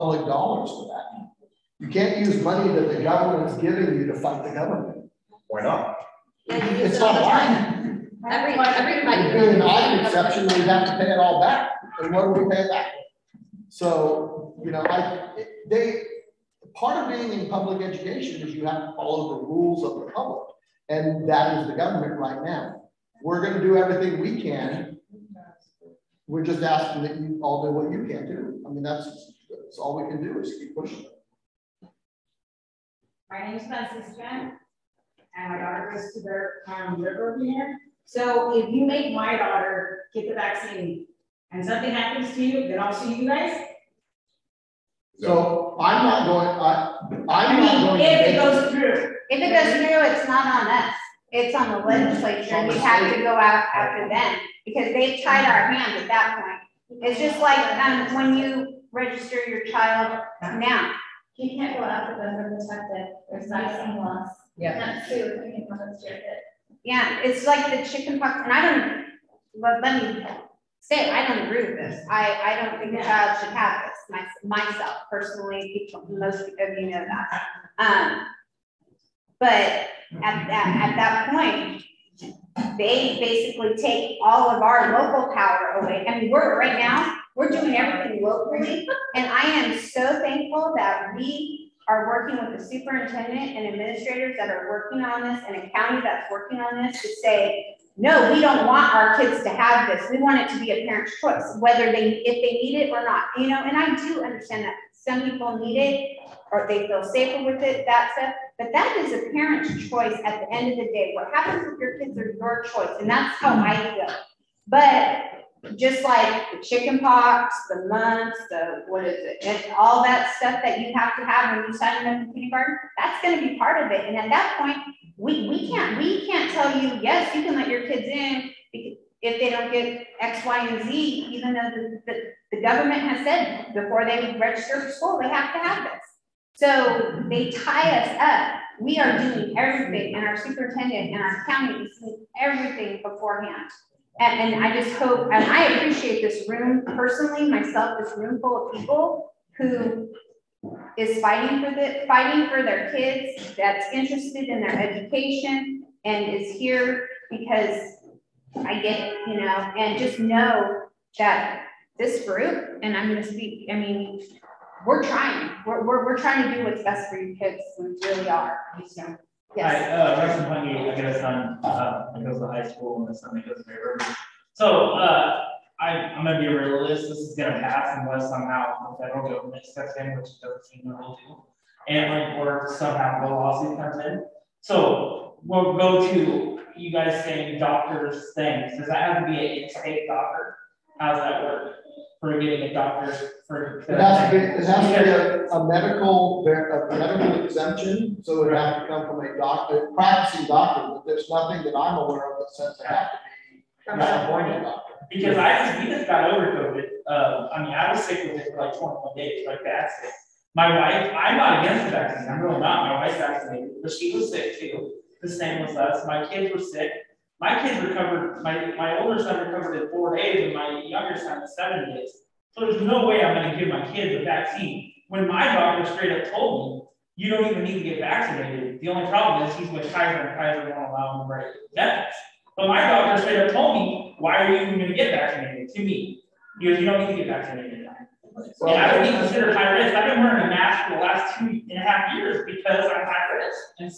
public dollars for that. You can't use money that the government is giving you to fight the government. Why not? It's not right. Everybody. It'd be an odd exception, we'd have to pay it all back. And what do we pay it back? So, you know, part of being in public education is you have to follow the rules of the public. And that is the government right now. We're going to do everything we can. We're just asking that you all do what you can do. I mean, that's all we can do is keep pushing. My name is Francisca, and my daughter goes to the river here. So if you make my daughter get the vaccine and something happens to you, then I'll sue you guys. So I'm not going, I'm not going. If it goes through. If it goes through, it's not on us. It's on the legislature, and we have to go out after them because they've tied our hands at that point. It's just like when you register your child now. You can't go after them, they're protected. There's vaccine laws. Yeah. Not sue if you can it. Yeah, it's like the chicken pox, and I don't, let me say, I don't agree with this. I don't think a child should have this, myself, personally, most of you know that. But at that point, they basically take all of our local power away. I mean, right now, we're doing everything locally, and I am so thankful that we are working with the superintendent and administrators that are working on this, and a county that's working on this to say, no, we don't want our kids to have this. We want it to be a parent's choice, whether if they need it or not. You know, and I do understand that some people need it or they feel safer with it, that stuff. But that is a parent's choice at the end of the day. What happens with your kids are your choice, and that's how I feel. But just like the chicken pox, the mumps, and all that stuff that you have to have when you sign up in kindergarten, that's going to be part of it. And at that point, we can't tell you, yes, you can let your kids in if they don't get X, Y, and Z, even though the government has said before they register for school, they have to have this. So they tie us up. We are doing everything, and our superintendent and our county is doing everything beforehand. And I just hope, and I appreciate this room personally, myself, this room full of people who is fighting for their kids, that's interested in their education, and is here because I get it, you know, and just know that this group, and I'm going to speak, I mean, we're trying. We're trying to do what's best for your kids. We really are. So, yes. Hi, Russell Pungy. I got a son that goes to high school and a son that goes to River. So I'm going to be a realist. This is going to pass unless somehow the federal government steps in, which it doesn't seem to will do, and or somehow the lawsuit comes in. So we'll go to you guys saying doctors things. Does that have to be an in-state doctor? How does that work? For getting a doctor for it has to be a medical exemption, so it would have to come from a doctor, practicing doctor, but there's nothing that I'm aware of that says it have to be from a California doctor. Because we just got over COVID. I mean, I was sick with it for like 21 days, like that's it. My wife, I'm not against the vaccine, I'm really not. My wife's vaccinated, but she was sick too. The same with us. My kids were sick. My kids recovered, my older son recovered in 4 days, and my younger son in 7 days. So there's no way I'm going to give my kids a vaccine. When my doctor straight up told me, you don't even need to get vaccinated. The only problem is he's with Kaiser, and Kaiser won't allow him to get this. But my doctor straight up told me, why are you even going to get vaccinated? To me. He goes, you don't need to get vaccinated. Well, and I would be considered high risk. I've been wearing a mask for the last 2.5 years because I'm high risk. And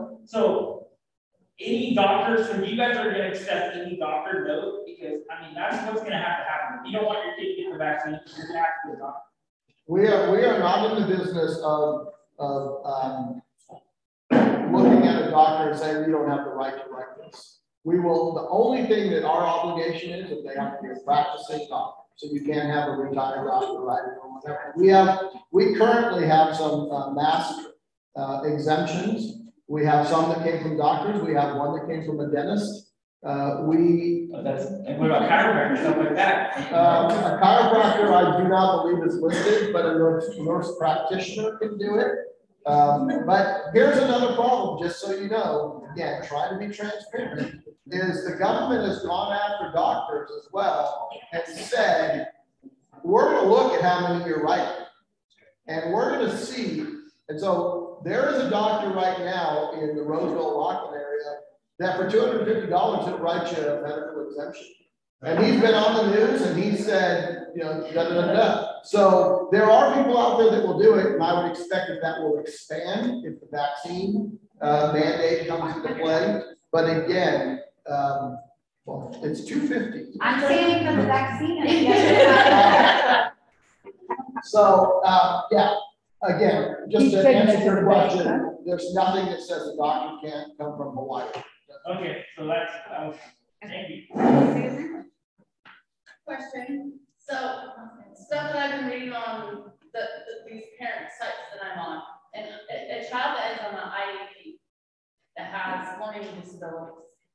so any doctor, so you guys are going to accept any doctor note, because I mean that's what's going to happen. If you don't want your kid to get the vaccine, you're going to have to get a doctor. We are not in the business of looking at a doctor and saying we don't have the right to write this. We will. The only thing that our obligation is that they have to be a practicing doctor. So you can't have a retired doctor writing or whatever. We currently have some mask exemptions. We have some that came from doctors. We have one that came from a dentist. And what about chiropractor, stuff like that? A chiropractor, I do not believe is listed, but a nurse practitioner can do it. But here's another problem, just so you know, again, try to be transparent, is the government has gone after doctors as well and said, we're going to look at how many you're writing. And we're gonna see, and so there is a doctor right now in the Roseville, Rockland area that for $250, he'll write you a medical exemption. And he's been on the news and he said, you know, da, da, da, da. So there are people out there that will do it, and I would expect that will expand if the vaccine mandate comes into play. But again, well, it's $250. I'm saying for the vaccine. and yes, So, yeah, again, just to answer your question, there's nothing that says a doctor can't come from Hawaii. Okay, so that's, thank you. Susan? Question, so stuff that I've been reading on these parent sites that I'm on, and a child that is on an IEP that has learning disabilities.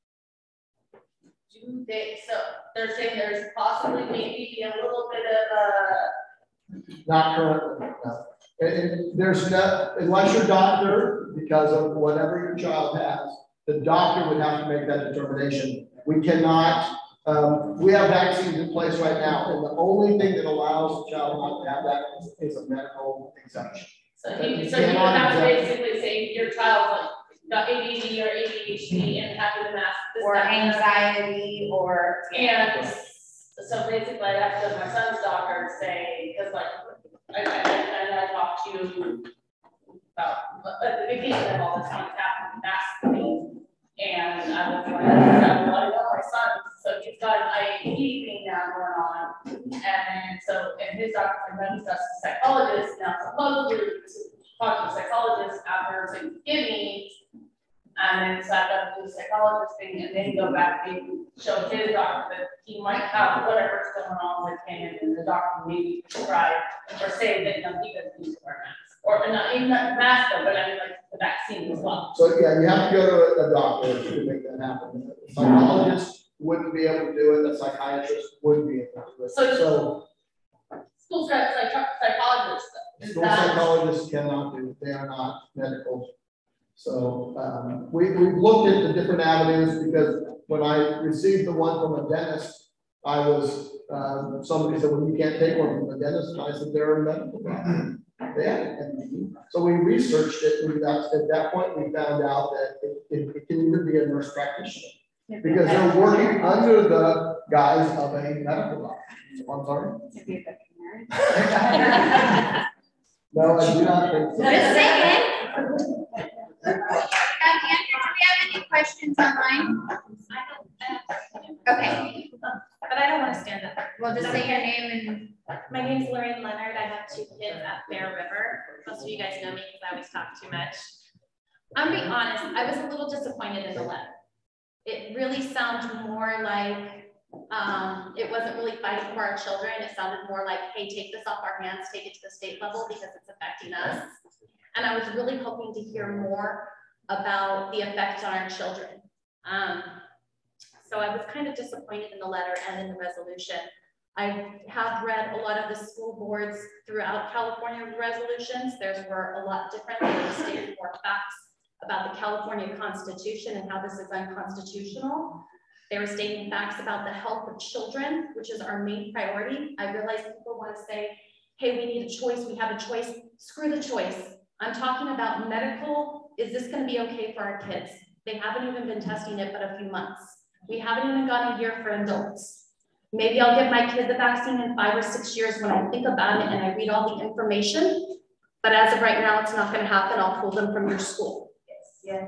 So they're saying there's possibly maybe a little bit of Not currently, no. And there's no, unless your doctor, because of whatever your child has, the doctor would have to make that determination. We cannot, we have vaccines in place right now, and the only thing that allows the child not to have that is a medical exemption. So you would have to basically say your child's like got ADD or ADHD and having a mask. Or anxiety or. And so basically I have to go to my son's doctor and say, because like, I talked to you about the vacation and all this kind of happened, mask thing. And I was like, I know my son, so he's got an IEP thing now going on. And so, and his doctor, and he's a psychologist now, supposedly talking to a psychologist after Thanksgiving. And then so I got to do the psychologist thing and then go back and show his doctor that he might have whatever's going on with him, and the doctor maybe prescribe or say that no, he doesn't need to wear masks. Or not even that mask, but I mean like the vaccine as well. So yeah, you have to go to a doctor to make that happen. A psychologist wouldn't be able to do it, a psychiatrist wouldn't be able to do it. So school psychologists. School psychologists cannot do it, they are not medical. So we've looked at the different avenues, because when I received the one from a dentist, I was, somebody said, well, you can't take one from a dentist, and I said, they're a medical doctor. They had an MD. So we researched it, and at that point we found out that it can even be a nurse practitioner, because they're working under the guise of a medical doctor. I'm sorry? No, I do not think so. Just saying. Andrew, do we have any questions online? Okay, But I don't want to stand up. well, just say your name and. My name is Lorraine Leonard. I have 2 kids at Bear River. Most of you guys know me because I always talk too much. I'm being honest, I was a little disappointed in the letter. It really sounded more like it wasn't really fighting for our children. It sounded more like, hey, take this off our hands, take it to the state level because it's affecting us. And I was really hoping to hear more about the effect on our children. So I was kind of disappointed in the letter and in the resolution. I have read a lot of the school boards throughout California resolutions. Theirs were a lot different. They stated more facts about the California Constitution and how this is unconstitutional. They were stating facts about the health of children, which is our main priority. I realize people want to say, hey, we need a choice, we have a choice. Screw the choice. I'm talking about medical. Is this going to be okay for our kids? They haven't even been testing it but a few months. We haven't even gone a year for adults. Maybe I'll give my kid the vaccine in 5 or 6 years when I think about it and I read all the information. But as of right now, it's not going to happen. I'll pull them from your school. Yes.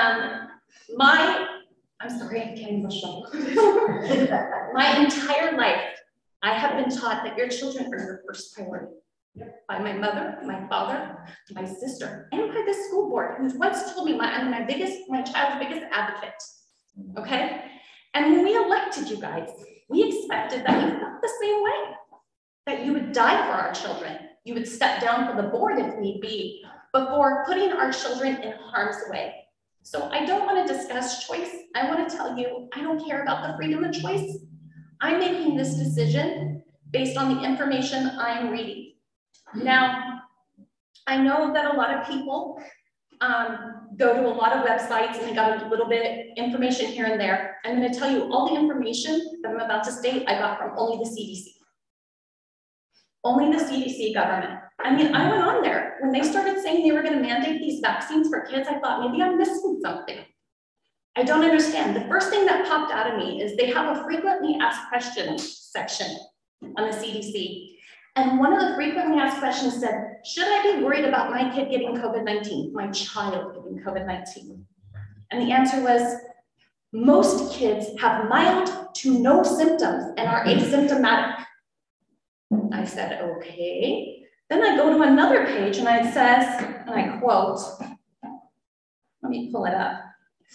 I'm sorry, I'm getting emotional. My entire life, I have been taught that your children are your first priority. By my mother, my father, my sister, and by the school board, who once told me I'm my child's biggest advocate. Okay? And when we elected you guys, we expected that you felt the same way, that you would die for our children. You would step down from the board if need be, before putting our children in harm's way. So I don't want to discuss choice. I want to tell you, I don't care about the freedom of choice. I'm making this decision based on the information I'm reading. Now, I know that a lot of people go to a lot of websites and they got a little bit information here and there. I'm going to tell you all the information that I'm about to state I got from only the CDC. Only the CDC government. I mean, I went on there. When they started saying they were going to mandate these vaccines for kids, I thought maybe I'm missing something. I don't understand. The first thing that popped out of me is they have a frequently asked questions section on the CDC. And one of the frequently asked questions said, should I be worried about my kid getting COVID-19, my child getting COVID-19? And the answer was, most kids have mild to no symptoms and are asymptomatic. I said, okay. Then I go to another page and it says, and I quote, let me pull it up.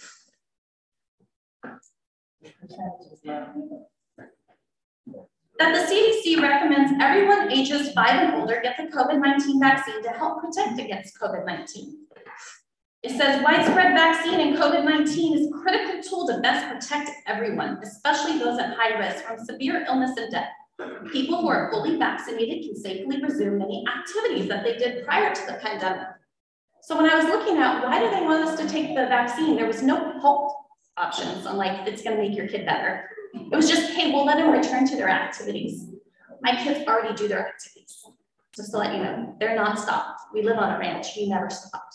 That the CDC recommends everyone ages 5 and older get the COVID-19 vaccine to help protect against COVID-19. It says widespread vaccine and COVID-19 is a critical tool to best protect everyone, especially those at high risk from severe illness and death. People who are fully vaccinated can safely resume many activities that they did prior to the pandemic. So when I was looking at why do they want us to take the vaccine, there was no health options on like, it's gonna make your kid better. It was just, hey, we'll let them return to their activities. My kids already do their activities. Just to let you know, they're not stopped. We live on a ranch, we never stopped.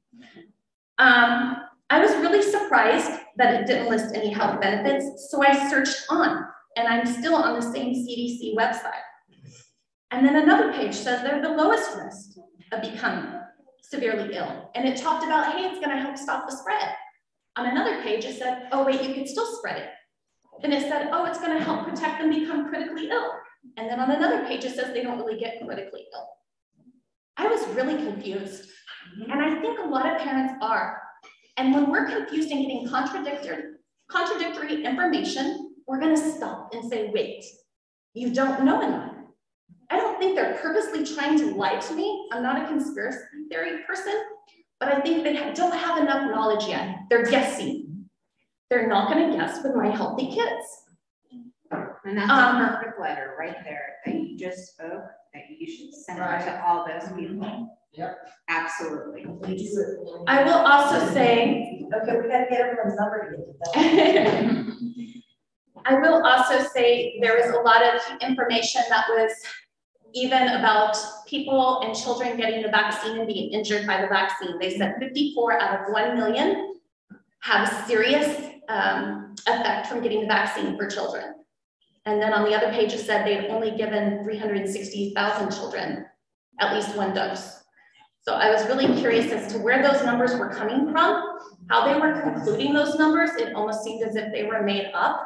I was really surprised that it didn't list any health benefits, so I searched on, and I'm still on the same CDC website. And then another page says they're the lowest risk of becoming severely ill. And it talked about, hey, it's gonna help stop the spread. On another page, it said, oh wait, you can still spread it. Then it said, oh, it's gonna help protect them become critically ill. And then on another page, it says they don't really get critically ill. I was really confused. And I think a lot of parents are. And when we're confused and getting contradictory information, we're gonna stop and say, wait, you don't know enough. I don't think they're purposely trying to lie to me. I'm not a conspiracy theory person, but I think they don't have enough knowledge yet. They're guessing. They're not gonna guess with my healthy kids. And that's a perfect letter right there that you just spoke, that you should send to all those people. Yep. Absolutely. I will also say, okay, we gotta get everyone's number to get to I will also say there was a lot of information that was even about people and children getting the vaccine and being injured by the vaccine. They said 54 out of 1 million have a serious effect from getting the vaccine for children. And then on the other page, it said they'd only given 360,000 children at least one dose. So I was really curious as to where those numbers were coming from, how they were concluding those numbers. It almost seemed as if they were made up.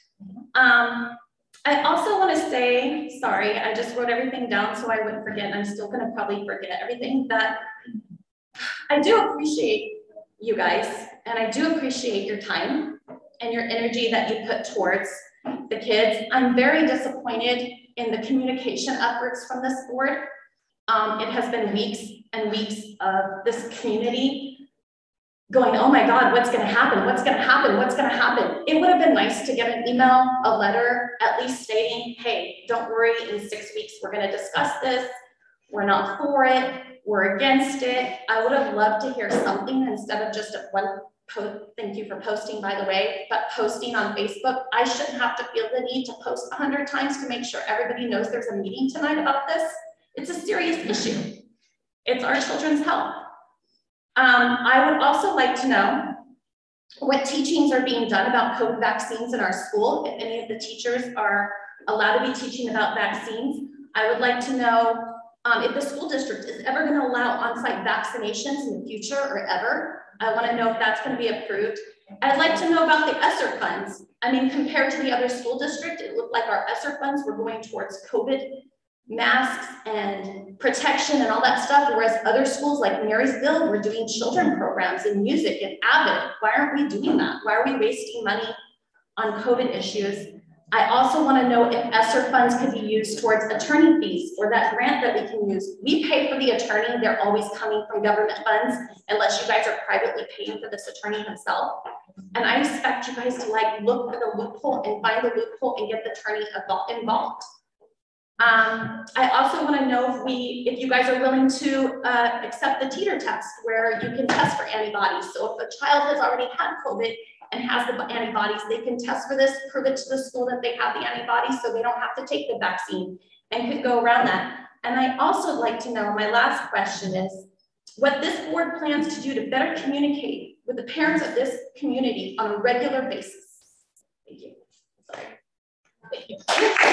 I also want to say, sorry, I just wrote everything down so I wouldn't forget. I'm still going to probably forget everything, that I do appreciate you guys, and I do appreciate your time and your energy that you put towards the kids. I'm very disappointed in the communication efforts from this board. It has been weeks and weeks of this community going, oh my God, what's gonna happen? What's gonna happen? What's gonna happen? It would have been nice to get an email, a letter, at least stating, hey, don't worry, in 6 weeks, we're gonna discuss this. We're not for it, we're against it. I would have loved to hear something instead of just a one post. Thank you for posting, by the way, but posting on Facebook. I shouldn't have to feel the need to post 100 times to make sure everybody knows there's a meeting tonight about this. It's a serious issue. It's our children's health. I would also like to know what teachings are being done about COVID vaccines in our school. If any of the teachers are allowed to be teaching about vaccines, I would like to know if the school district is ever going to allow on-site vaccinations in the future or ever. I want to know if that's going to be approved. I'd like to know about the ESSER funds. I mean, compared to the other school district, it looked like our ESSER funds were going towards COVID masks and protection and all that stuff, whereas other schools like Marysville were doing children programs and music and AVID. Why aren't we doing that? Why are we wasting money on COVID issues? I also want to know if ESSER funds could be used towards attorney fees or that grant that we can use. We pay for the attorney. They're always coming from government funds unless you guys are privately paying for this attorney himself. And I expect you guys to like look for the loophole and find the loophole and get the attorney involved. I also want to know if you guys are willing to accept the teeter test where you can test for antibodies. So if a child has already had COVID and has the antibodies, they can test for this, prove it to the school that they have the antibodies so they don't have to take the vaccine and could go around that. And I also like to know, my last question is, what this board plans to do to better communicate with the parents of this community on a regular basis. Thank you. Sorry. Thank you.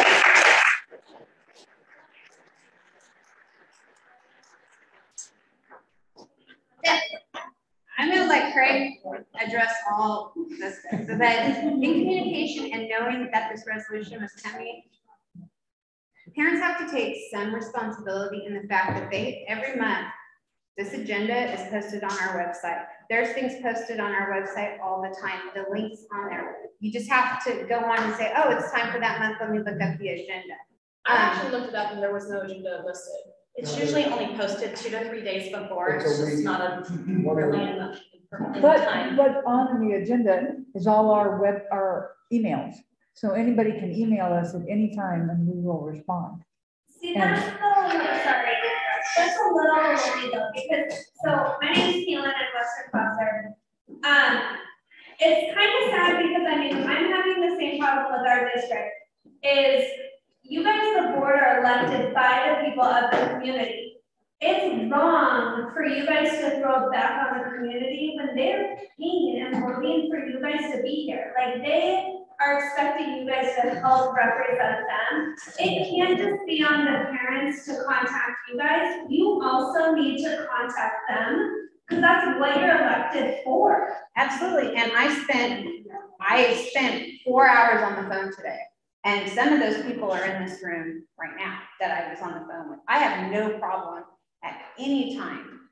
Yeah. I'm gonna let Craig address all this, so that in communication and knowing that this resolution was coming, parents have to take some responsibility in the fact that every month, this agenda is posted on our website. There's things posted on our website all the time, the links on there. You just have to go on and say, oh, it's time for that month, let me look up the agenda. I actually looked it up and there was no agenda listed. It's usually only posted 2 to 3 days before. It's It's a just week. not a really enough But, time. but on the agenda is all our emails. So anybody can email us at any time and we will respond. See, that's sorry, that's a little lonely though, because, so my name is Keelan, I'm Western Foster. It's kind of sad because I mean, I'm having the same problem with our district, is you guys, the board, are elected by the people of the community. It's wrong for you guys to throw it back on the community when they're paying and working for you guys to be here. Like, they are expecting you guys to help represent them. It can't just be on the parents to contact you guys. You also need to contact them, because that's what you're elected for. Absolutely, and I spent 4 hours on the phone today. And some of those people are in this room right now that I was on the phone with. I have no problem at any time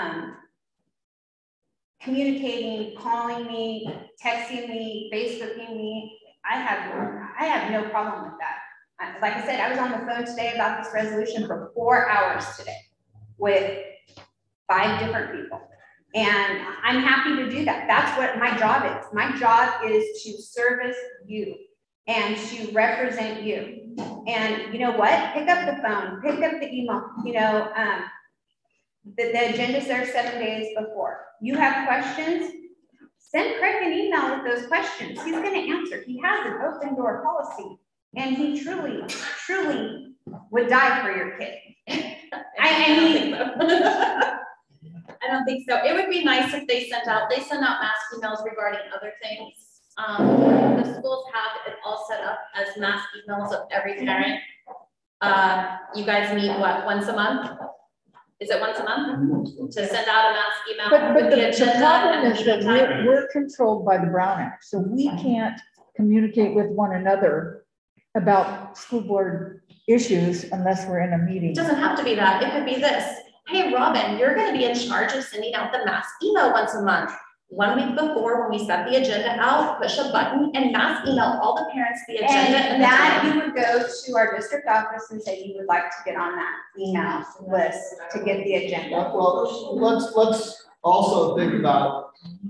communicating, calling me, texting me, Facebooking me. I have no problem with that. Like I said, I was on the phone today about this resolution for 4 hours today with 5 different people. And I'm happy to do that. That's what my job is. My job is to service you and to represent you. And you know what? Pick up the phone, pick up the email. You know, the agenda's there 7 days before. You have questions, send Craig an email with those questions. He's going to answer. He has an open door policy, and he truly, truly would die for your kid. I don't think so. It would be nice if they sent out mass emails regarding other things. The schools have it all set up as mass emails of every parent. You guys meet what, once a month? Is it once a month to send out a mass email? But with the agenda problem and is the that time? we're controlled by the Brown Act, so we can't communicate with one another about school board issues unless we're in a meeting. It doesn't have to be that. It could be this. Hey, Robin, you're going to be in charge of sending out the mass email once a month. 1 week before, when we set the agenda out, push a button and mass email all the parents the agenda. And that you would go to our district office and say you would like to get on that email list to get the agenda. Well, let's also think about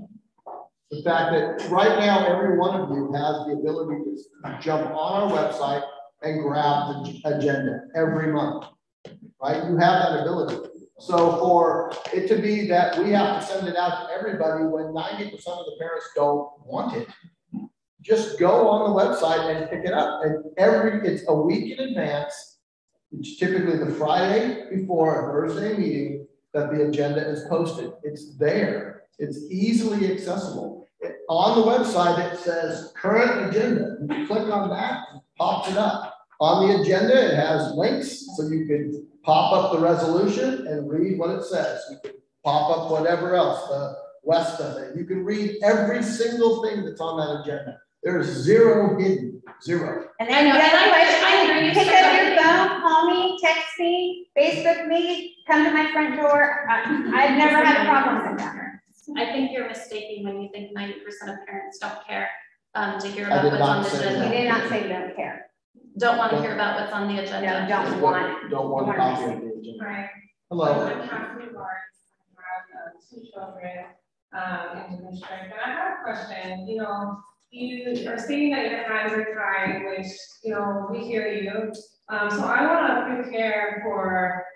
the fact that right now, every one of you has the ability to jump on our website and grab the agenda every month, right? You have that ability. So for it to be that we have to send it out to everybody when 90% of the parents don't want it, just go on the website and pick it up. And it's a week in advance. It's typically the Friday before a Thursday meeting that the agenda is posted. It's there. It's easily accessible. On the website, it says current agenda. You click on that, it pops it up. On the agenda, it has links, so you can pop up the resolution and read what it says. You can pop up whatever else, the rest of it. You can read every single thing that's on that agenda. There's zero hidden, zero. And then you have a question, pick up your phone, call me, text me, Facebook me, come to my front door. I've never had a problem with that. I think you're mistaken when you think 90% of parents don't care to hear I about did what's not on the say agenda. that. You did not say don't care. Don't want to hear about what's on the agenda. No, don't want it. Don't want to copy of the agenda. Right. Hello. I'm Catherine Barnes. I have 2 children in the district. And I have a question. You know, you are saying that your hands are tied, which, you know, we hear you. So I want to prepare for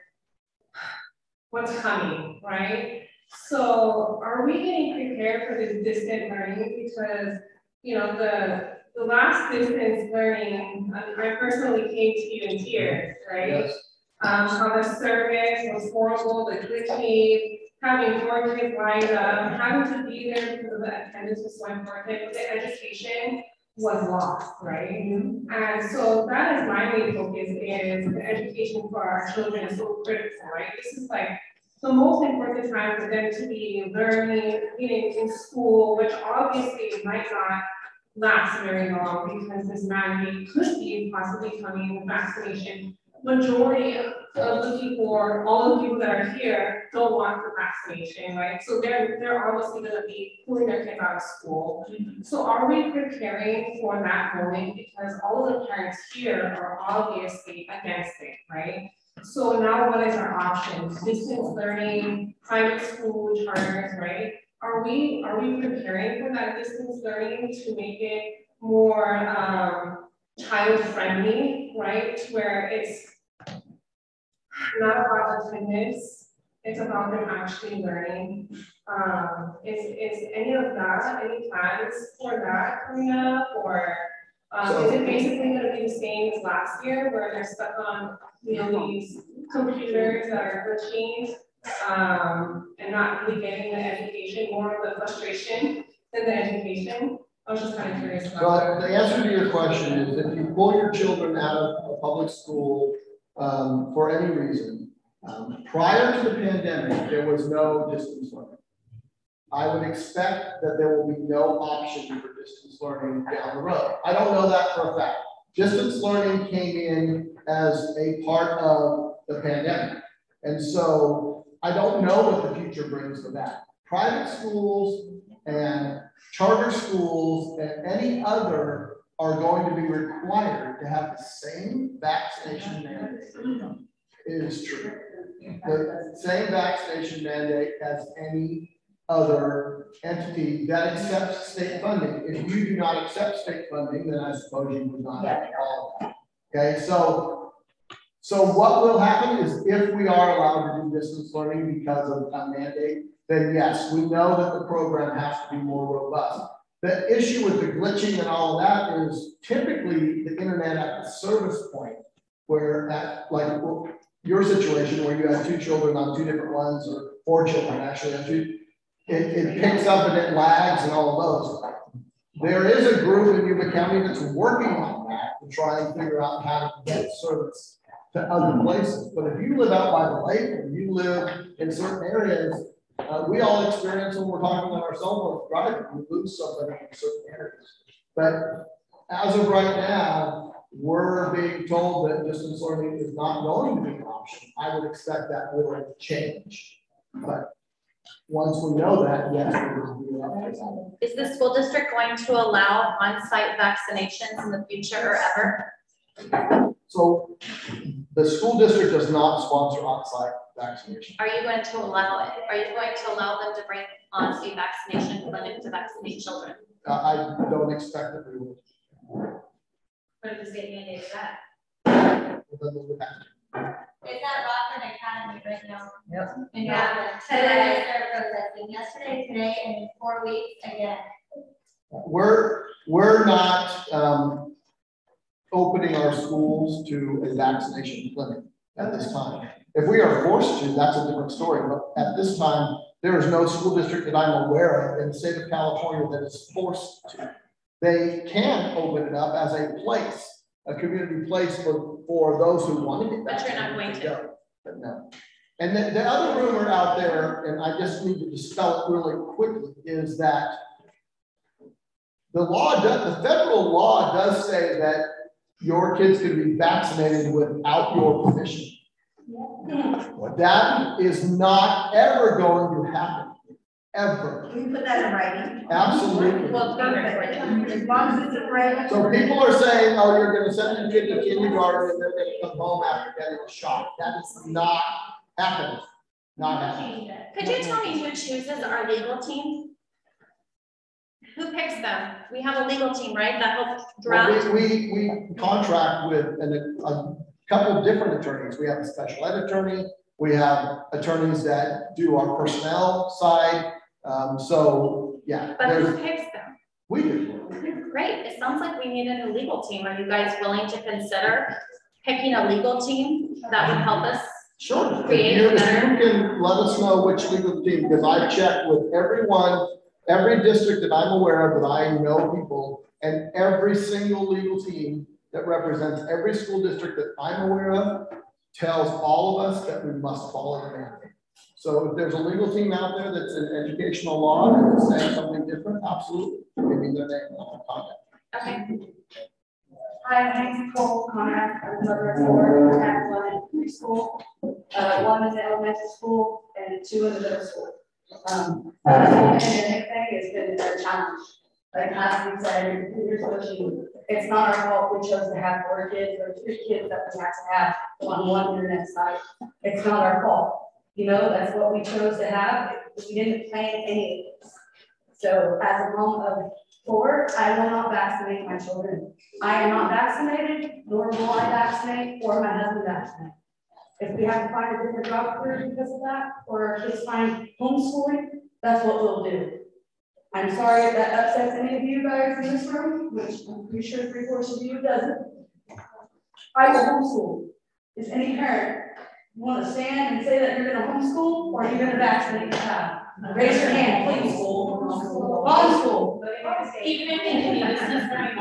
what's coming, right? So are we getting prepared for this distant learning? Because, you know, the last distance learning, I personally came to you in tears, right? Yes. how the service was horrible, the glitching, having 4 kids lined up, having to be there because of the attendance was so important, but the education was lost, right? And so that is my main focus, is the education for our children is so critical, right? This is like the most important time for them to be learning, being in school, which obviously might not last very long because this mandate could be possibly coming, vaccination. Majority of the people, all the people that are here, don't want the vaccination, right? So they're obviously going to be pulling their kids out of school. So are we preparing for that moment? Because all of the parents here are obviously against it, right? So now what is our options? Distance learning, private school charters, right? Are we preparing for that distance learning to make it more child friendly, right? Where it's not about attendance, it's about them actually learning. Is any of that, any plans for that coming up, or is it basically going to be the same as last year, where they're stuck on these computers that are glitching and not really getting the education, more of the frustration than the education? I was just kind of curious about Well, the answer to your question is, if you pull your children out of a public school for any reason, prior to the pandemic, there was no distance learning. I would expect that there will be no option for distance learning down the road. I don't know that for a fact. Distance learning came in as a part of the pandemic. And so I don't know what the future brings for that. Private schools and charter schools and any other are going to be required to have the same vaccination mandate. It is true. The same vaccination mandate as any other entity that accepts state funding. If you do not accept state funding, then I suppose you would not have to follow that. Okay, so what will happen is, if we are allowed to do distance learning because of a mandate, then yes, we know that the program has to be more robust. The issue with the glitching and all of that is typically the internet at the service point, where at like your situation where you have 2 children on 2 different ones, or 4 children actually on 2, it picks up and it lags and all of those. There is a group in Yuba County that's working on that to try and figure out how to get service to other places. But if you live out by the lake, or you live in certain areas, we all experience when we're talking on our cell phones driving, we lose somebody in certain areas. But as of right now, we're being told that distance learning is not going to be an option. I would expect that will change. But once we know that, yes, we will do that. Is the school district going to allow on-site vaccinations in the future or ever? So the school district does not sponsor on-site vaccination. Are you going to allow it? Are you going to allow them to bring on a vaccination clinic to vaccinate children? I don't expect that we will. What if the state mandates that? Well, then we would have to. It's at Rockford Academy right now. Yep. And yeah, today they're protesting. Yesterday, today, and in 4 weeks again. We're not opening our schools to a vaccination clinic at this time. If we are forced to, that's a different story. But at this time, there is no school district that I'm aware of in the state of California that is forced to. They can open it up as a place, a community place for those who want to get But you're not going to. go. But no. And the other rumor out there, and I just need to dispel it really quickly, is that the federal law does say that your kids can be vaccinated without your permission. That is not ever going to happen, ever. Can you put that in writing? Absolutely. Well, perfect. As long as it's in writing. So people are saying, oh, you're going to send your kid to kindergarten and they're going to come home after getting a shot. That is not happening. Not happening. Could you tell me who chooses our legal team? Who picks them? We have a legal team, right, that helps draft? Well, we contract with a couple of different attorneys. We have a special ed attorney. We have attorneys that do our personnel side. So yeah. But who picks them? We do. Great. It sounds like we need a new legal team. Are you guys willing to consider picking a legal team that would help us. Sure, if Create you better. can let us know which legal team, because I checked with everyone, every district that I'm aware of, that I know people, and every single legal team that represents every school district that I'm aware of tells all of us that we must follow the mandate. So if there's a legal team out there that's in educational law and is saying something different, absolutely, maybe their name will contact. Okay. Hi, my name's Nicole Conrad. I'm the mother of four. I have one in preschool, one is in elementary school, and two in the middle school. The pandemic thing has been a challenge. Like Ashley said, here's what it's not our fault. We chose to have 4 kids or 3 kids that we had to have on one internet site. It's not our fault. You know, that's what we chose to have. We didn't plan any of this. So as a mom of 4, I will not vaccinate my children. I am not vaccinated, nor will I vaccinate or my husband vaccinate. If we have to find a different job career because of that, or our kids find homeschooling, that's what we'll do. I'm sorry if that upsets any of you guys in this room, which I'm pretty sure 3/4 of you doesn't. I will homeschool. Is any parent want to stand and say that you're going to homeschool, or are you going to vaccinate your child? Raise your hand, please. Homeschool. Even if they can use this for me,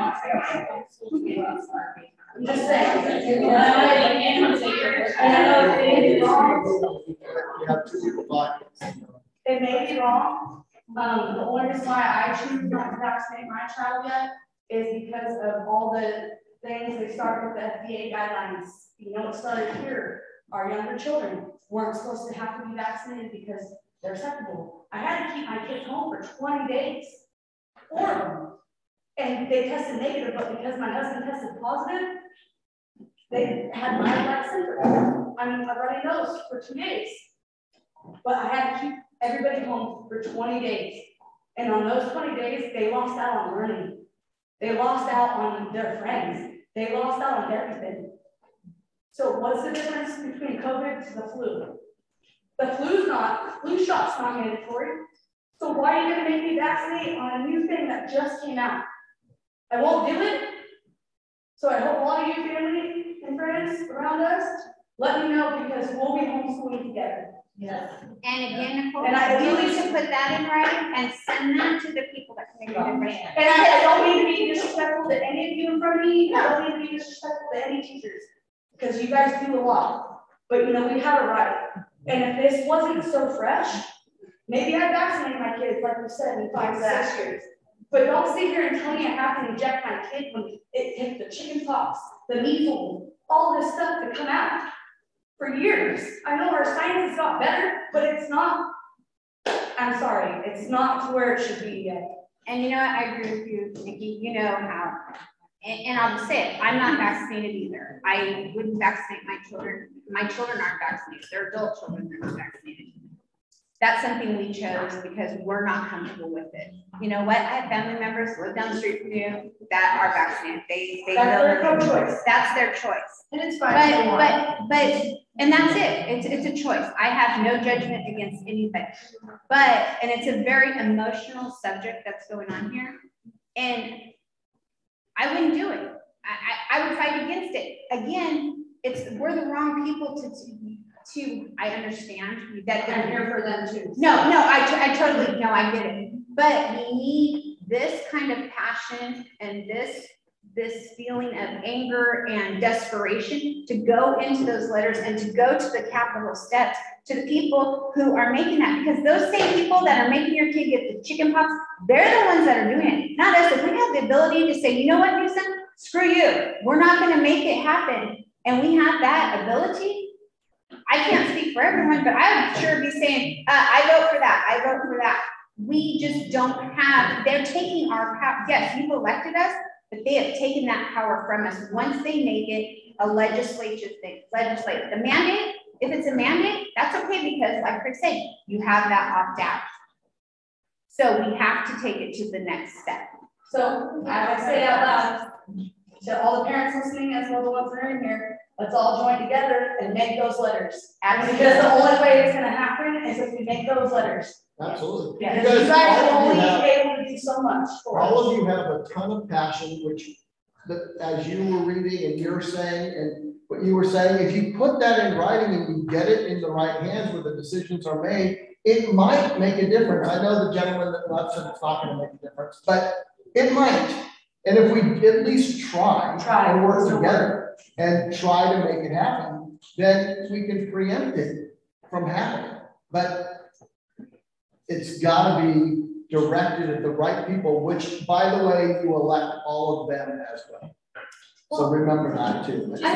I'm just saying. You have 2 people talking. It may be wrong. The only reason why I choose not to vaccinate my child yet is because of all the things they start with the FDA guidelines. You know, it started here. Our younger children weren't supposed to have to be vaccinated because they're susceptible. I had to keep my kids home for 20 days. 4 of them. And they tested negative, but because my husband tested positive, they had mild symptoms. I mean, a runny nose for 2 days. But I had to keep everybody home for 20 days. And on those 20 days, they lost out on learning. They lost out on their friends. They lost out on everything. So what's the difference between COVID to the flu? The flu shot's not mandatory. So why are you gonna make me vaccinate on a new thing that just came out? I won't do it. So I hope a lot of you family and friends around us, let me know, because we'll be homeschooling together. Yes. And again, Nicole, And I you really need to put that in writing and send that to the people that can make it in writing. And I don't mean to be disrespectful to any of you in front of me. I don't mean to be disrespectful to any teachers, because you guys do a lot. But you know, we have a right. And if this wasn't so fresh, maybe I'd vaccinate my kids, like we said, in 5 to 6 years. But don't sit here and tell me I have to inject my kid when it takes the chicken pox, the measles, all this stuff to come out. For years. I know our science has got better, but it's not, I'm sorry, it's not to where it should be yet. And you know what, I agree with you, Nikki, you know how, and I'll just say it, I'm not vaccinated either. I wouldn't vaccinate my children. My children aren't vaccinated, they're adult children, they're not vaccinated. That's something we chose because we're not comfortable with it. You know what, I have family members live down the street from you that are vaccinated. That's their choice. That's their choice. And it's fine. But, and that's it. It's a choice. I have no judgment against anything. But, and it's a very emotional subject that's going on here. And I wouldn't do it. I would fight against it. Again, we're the wrong people to I understand that I'm here for them too. No, I totally, no, I get it. But we need this kind of passion and this feeling of anger and desperation to go into those letters and to go to the capital steps to the people who are making that, because those same people that are making your kid get the chicken pox, they're the ones that are doing it, not us. If we have the ability to say, you know what, Newsom, screw you, we're not going to make it happen, and we have that ability. I can't speak for everyone, but I would sure be saying, I vote for that, I vote for that. We just don't have, they're taking our power. Yes, you've elected us, but they have taken that power from us once they make it a legislative thing. Legislate the mandate, if it's a mandate, that's okay, because like Chris said, you have that opt out. So we have to take it to the next step. So as I say out loud, to all the parents listening, as well as the ones that are in here, let's all join together and make those letters. Because the only way it's gonna happen is if we make those letters. Absolutely. Because you guys are only able to do so much for us. All of you have a ton of passion, which as you were reading and you're saying, and what you were saying, if you put that in writing and you get it in the right hands where the decisions are made, it might make a difference. I know the gentleman that left said it's not gonna make a difference, but it might. And if we at least try and work together and try to make it happen, then we can preempt it from happening. But it's gotta be directed at the right people, which, by the way, you elect all of them as well. So remember that too. We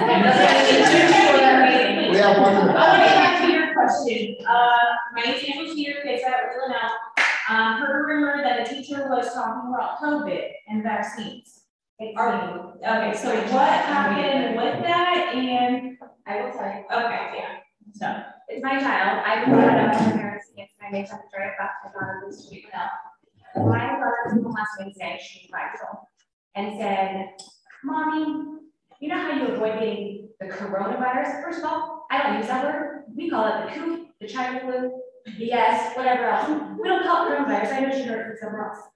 have one. I want to get back to your question. My name's Amber Peter, based out of Illinois. Heard a rumor that a teacher was talking about COVID and vaccines. Okay, so what happened with that? And I will tell you. okay, yeah. So It's my child. I've been brought up with parents against my makeup right back to the loose to now. My daughter came home last Wednesday, she cried and said, Mommy, you know how you avoid getting the coronavirus? First of all, I don't use that word. We call it the coop, the China flu, BS, whatever else. We don't call it coronavirus. I know she heard it from somewhere else.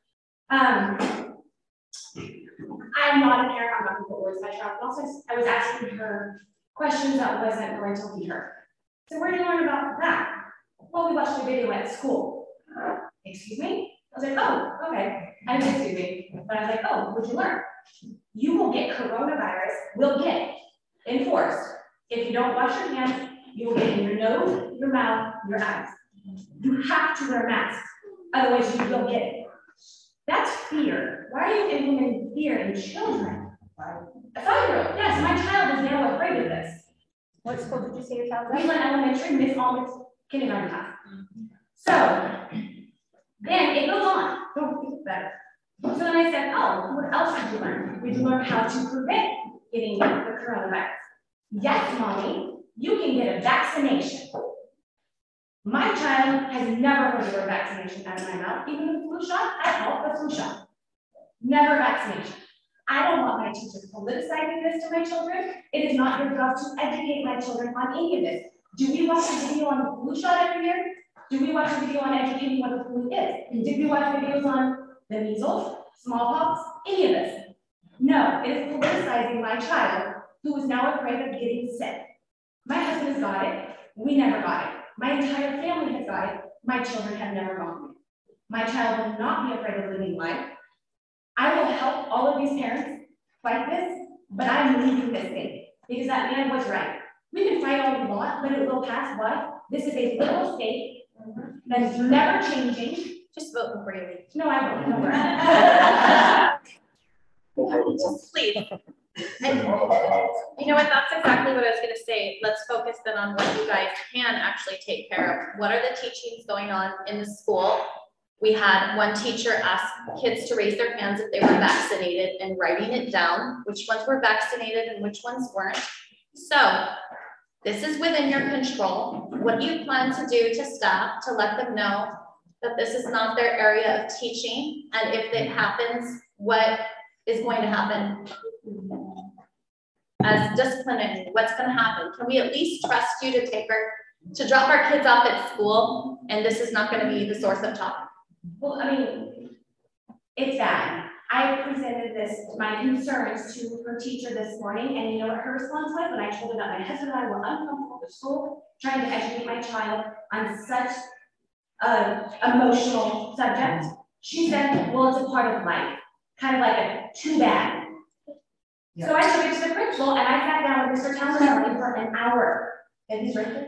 I'm not a parent, I'm not going to put words in my child. Also, I was asking her questions that wasn't going to lead her. So where did you learn about that? Well, we watched a video at school. Excuse me? I was like, oh, okay. I didn't excuse me. But I was like, oh, what'd you learn? You will get coronavirus, will get enforced. If you don't wash your hands, you will get in your nose, your mouth, your eyes. You have to wear masks. Otherwise, you will get it. That's fear. Why are you implementing fear in children? A 5-year-old. Yes, my child is now afraid of this. What school did you say your child was? Wheeland Elementary, Miss Almond's kindergarten class. So then it goes on. Oh, it's better. So then I said, oh, what else did you learn? Did you learn how to prevent getting the coronavirus? Yes, Mommy, you can get a vaccination. My child has never heard the word vaccination out of my mouth. Even the flu shot, I call it the flu shot. Never vaccination. I don't want my teachers politicizing this to my children. It is not your job to educate my children on any of this. Do we watch a video on the flu shot every year? Do we watch a video on educating what the flu is? Did we watch videos on the measles, smallpox, any of this? No, it is politicizing my child who is now afraid of getting sick. My husband has got it. We never got it. My entire family has got it. My children have never gotten it. My child will not be afraid of living life. I will help all of these parents fight this, but I'm leaving this thing because that man was right. We can fight all we want, but it will pass what? This is a little state that is never changing. Just vote before you leave. No, I won't. Don't worry. Just please. And you know what, that's exactly what I was gonna say. Let's focus then on what you guys can actually take care of. What are the teachings going on in the school? We had one teacher ask kids to raise their hands if they were vaccinated and writing it down, which ones were vaccinated and which ones weren't. So this is within your control. What do you plan to do to staff to let them know that this is not their area of teaching? And if it happens, what is going to happen? As disciplinary, what's going to happen? Can we at least trust you to drop our kids off at school, and this is not going to be the source of talk? Well, I mean, it's that. I presented my concerns to her teacher this morning, and you know what her response was when I told her that my husband and I were uncomfortable at school trying to educate my child on such an emotional subject. She said, well, it's a part of life. Kind of like a too bad. Yeah. So I took it to the principal and I sat down with Mr. Townsend for an hour. And he's right there.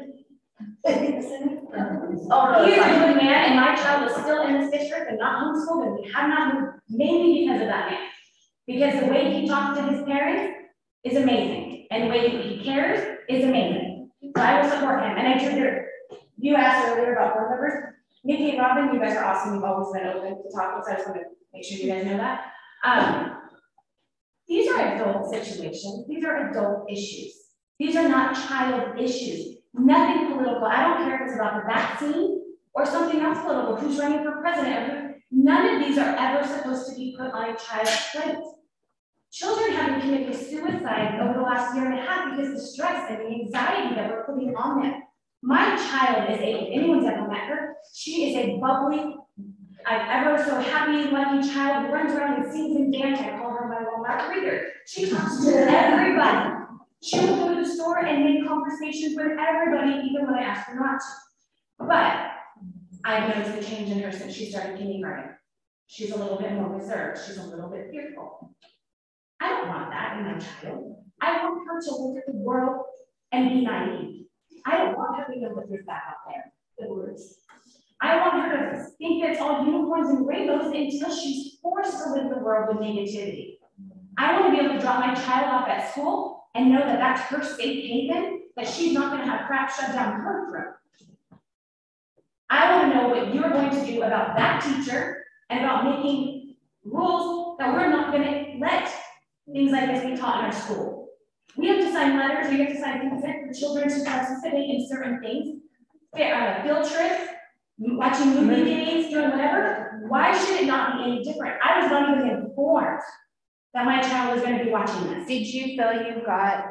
Oh, he is a good man, and my child is still in this district and not homeschooled, and we have not moved, mainly because of that man. Because the way he talks to his parents is amazing, and the way he cares is amazing. So I will support him. And I told you asked earlier about board members. Nikki and Robin, you guys are awesome. You've always been open to talking, so I just want to make sure you guys know that. These are adult situations. These are adult issues. These are not child issues. Nothing political. I don't care if it's about the vaccine or something else political, who's running for president. None of these are ever supposed to be put on a child's plate. Children have been committing suicide over the last year and a half because of the stress and the anxiety that we're putting on them. My child is if anyone's ever met her, she is a bubbly, ever so happy, lucky child who runs around and sings and dances. I call her my Walmart reader. She talks to everybody. She would go to the store and make conversations with everybody, even when I asked her not to. But I've noticed a change in her since she started kindergarten. She's a little bit more reserved. She's a little bit fearful. I don't want that in my child. I want her to look at the world and be naive. I don't want her to know that there's that out there, the words. I want her to think that it's all unicorns and rainbows until she's forced to live the world with negativity. I want to be able to drop my child off at school and know that that's her safe haven, that she's not going to have crap shoved down her throat. I want to know what you're going to do about that teacher and about making rules that we're not going to let things like this be taught in our school. We have to sign letters, we have to sign consent for children to participate in certain things. Field trips, watching movie days, doing whatever. Why should it not be any different? I was not even informed that my child was going to be watching this. Did you feel you got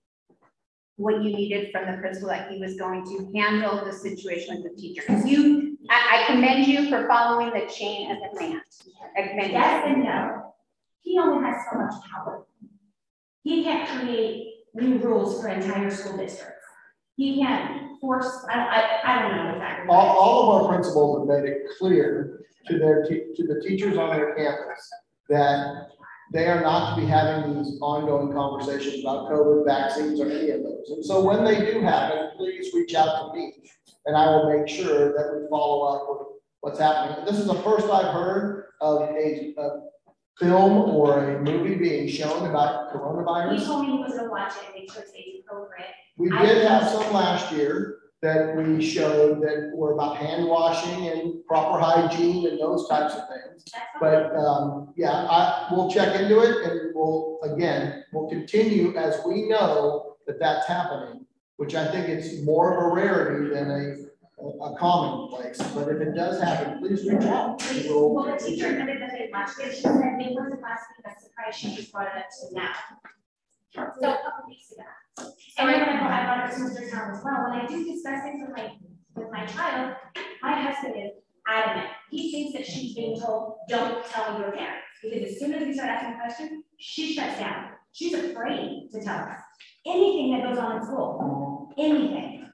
what you needed from the principal, that he was going to handle the situation with the teacher? Because I commend you for following the chain of command. Yes and no. He only has so much power. He can't create new rules for entire school districts. He can't force, I don't know exactly. All of our principals have made it clear to the teachers on their campus that they are not to be having these ongoing conversations about COVID vaccines or any of those. And so when they do happen, please reach out to me and I will make sure that we follow up with what's happening. This is the first I've heard of a film or a movie being shown about coronavirus. He told me he was gonna watch it and make sure it's age appropriate. We did have some last year that we showed that were about hand washing and proper hygiene and those types of things. But yeah, we'll check into it and we'll continue as we know that that's happening, which I think it's more of a rarity than a commonplace. But if it does happen, please reach out. Well, the teacher admitted that they watched it. She said they wasn't last week. I'm surprised she just brought it up to now. So a couple weeks ago. And then I brought it to Mr. Town as well. When I do discuss things with my child, my husband is adamant. He thinks that she's being told, don't tell your parents. Because as soon as we start asking questions, she shuts down. She's afraid to tell us anything that goes on in school. Anything.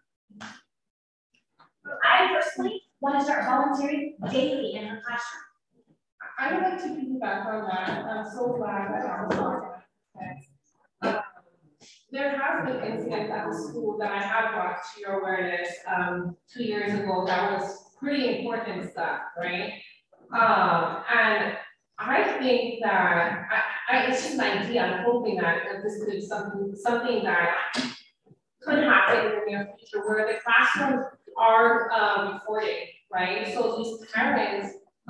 I personally want to start volunteering daily in her classroom. I would like to piggyback on that. I'm so glad that I was on that. There have been incidents at the school that I have brought to your awareness 2 years ago that was pretty important stuff, right? And I think that it's just an idea. I'm hoping that this could be something that could happen in the near future, where the classrooms are recorded, right? So these parents,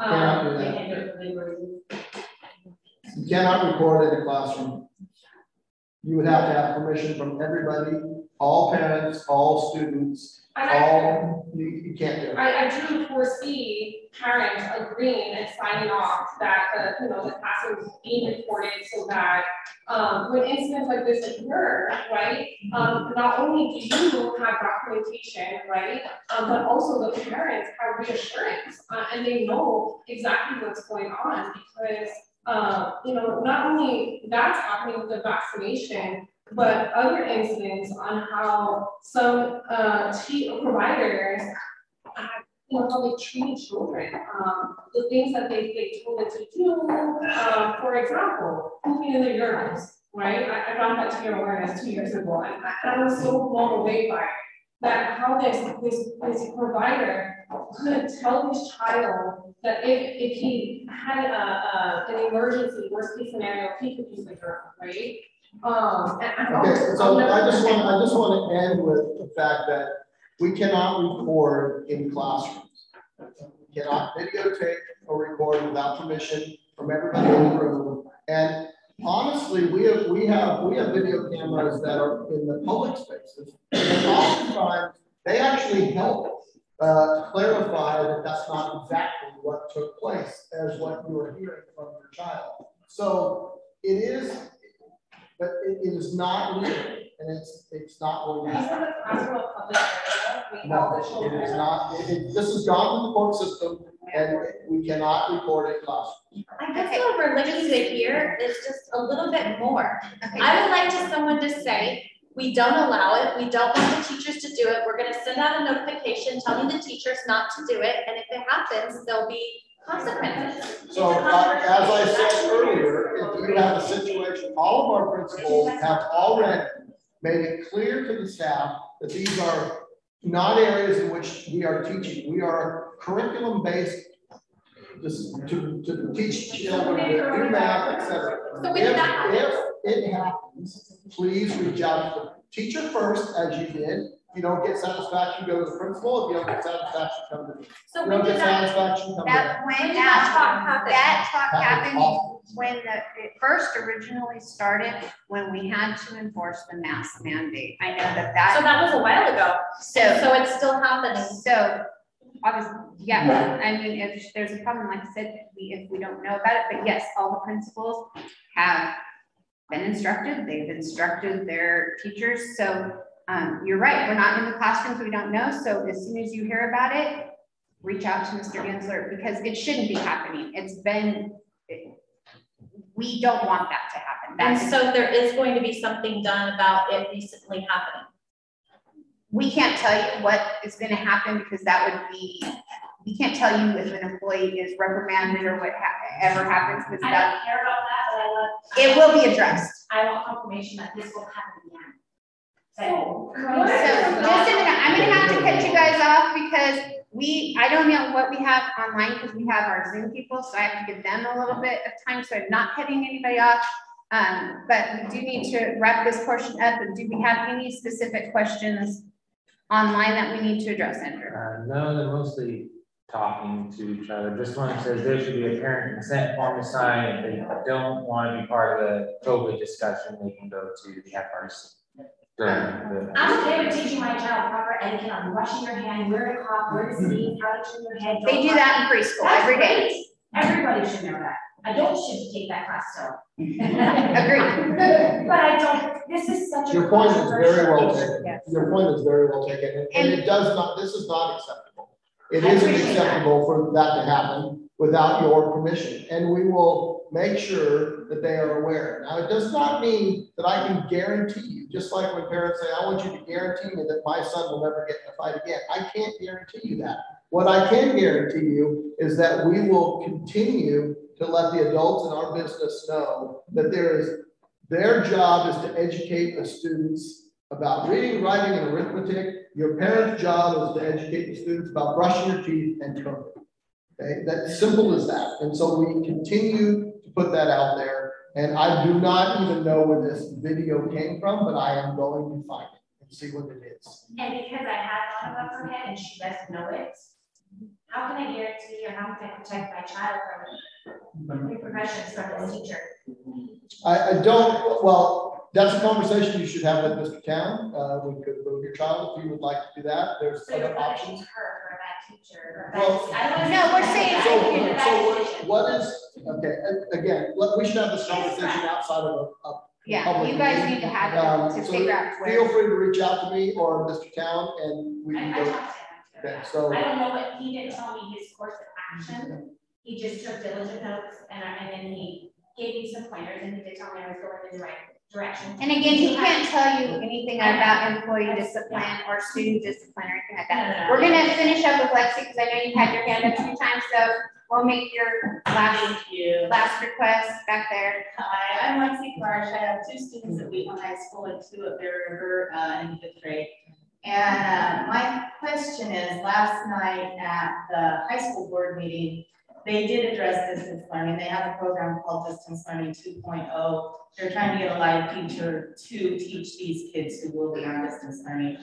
you cannot record in a classroom. You would have to have permission from everybody, all parents, all students, you can't do it. I do foresee parents agreeing and signing off that the classroom is being recorded so that when incidents like this occur, right? Not only do you have documentation, right? But also the parents have reassurance and they know exactly what's going on because not only that's happening with the vaccination, but other incidents on how some providers, how they treat children, the things that they told them to do, for example, pooping in their urinals, right? I brought that to your awareness 2 years ago, and I was so blown away by it, that how this provider could tell his child that if he had an emergency, worst case scenario, he could use the urinal, right? Okay, so I just want to end with the fact that we cannot record in classrooms. We cannot videotape or record without permission from everybody in the room. And honestly, we have video cameras that are in the public spaces. And oftentimes they actually help clarify that that's not exactly what took place as what you were hearing from your child. So it is. But it is not legal, and it's not going to happen. No, it is not. This has gone to the court system, and we cannot record it classroom. I guess what we're limited to here is just a little bit more. I would like someone to say, We don't allow it. We don't want the teachers to do it. We're gonna send out a notification telling the teachers not to do it. And if it happens, there'll be consequences. So, as I said earlier, if you have a situation, all of our principals have already made it clear to the staff that these are not areas in which we are teaching. We are curriculum-based to teach children to do math, etc. So we did that. If it happens, please reach out to the teacher first, as you did. If you don't get satisfaction, go to the principal. If you don't get satisfaction, come to me. So You when don't did get that, satisfaction, come to me. When did that talk happen? that talk happened Awful. when it first originally started, when we had to enforce the mask mandate. I know that so that was a while ago. so So it's still happening. So, obviously, yeah, I mean, if there's a problem, like I said, if we don't know about it, but yes, all the principals have been instructed, they've instructed their teachers, so, you're right, we're not in the classrooms, we don't know, so as soon as you hear about it, reach out to Mr. Gensler, because it shouldn't be happening, we don't want that to happen. And so there is going to be something done about it recently happening. We can't tell you what is gonna happen, because that would be, we can't tell you if an employee is reprimanded or whatever happens, because I that, don't care about that, but I love. it will be addressed. I want confirmation that this will happen again. So, just a minute, I'm gonna have to cut you guys off, because I don't know what we have online, because we have our Zoom people, so I have to give them a little bit of time, so I'm not cutting anybody off. But we do need to wrap this portion up, and do we have any specific questions online that we need to address, Andrew? No, they're mostly talking to each other. This one says there should be a parent consent form to sign. If they don't want to be part of the COVID discussion, they can go to the FRC. I'm okay with teaching my child proper etiquette on washing your hand, where to cough, where to sneeze, how to turn your head. They do that in preschool That's every day. great. Everybody should know that. Adults should take that class still. Agreed. But I don't, this is such a. Your point is very well controversial taken. Yes. Your point is very well taken, and it does not, this is not acceptable. It I isn't appreciate that. acceptable for that to happen without your permission, and we will make sure that they are aware. Now, it does not mean that I can guarantee you, just like when parents say, I want you to guarantee me that my son will never get in a fight again. I can't guarantee you that. What I can guarantee you is that we will continue to let the adults in our business know that their job is to educate the students about reading, writing, and arithmetic. Your parent's job is to educate the students about brushing your teeth and cooking. Okay, that's simple as that. And so we continue to put that out there. And I do not even know where this video came from, but I am going to find it and see what it is. And because I have one above her head and she doesn't know it, how can I guarantee or how can I protect my child from repercussions from this teacher? I don't, well, that's a conversation you should have with Mr. Town. We could move your child if you would like to do that. There's So you're other options. punishing her for a bad teacher or a bad. Well, I don't no, we're saying- So what is, okay, again, we should have this conversation outside of a Yeah, public you guys meeting. need to have it to So figure out feel where. free to reach out to me or Mr. Town and we I can talked to go. him. Okay, so. I don't know what, he didn't tell me his course of action. He just took diligent notes and then he gave me some pointers and he did tell me I was going in the right direction. And again, he can't tell you anything about employee discipline or student discipline or anything like that. We're gonna finish up with Lexi, because I know you've had your hand up 2 times, so we'll make your last request back there. Hi, I'm Lexi Clark. I have 2 students at Wheaton High School and 2 at Bear River in 5th grade. And my question is, last night at the high school board meeting, they did address distance learning. They have a program called Distance Learning 2.0. They're trying to get a live teacher to teach these kids who will be on distance learning.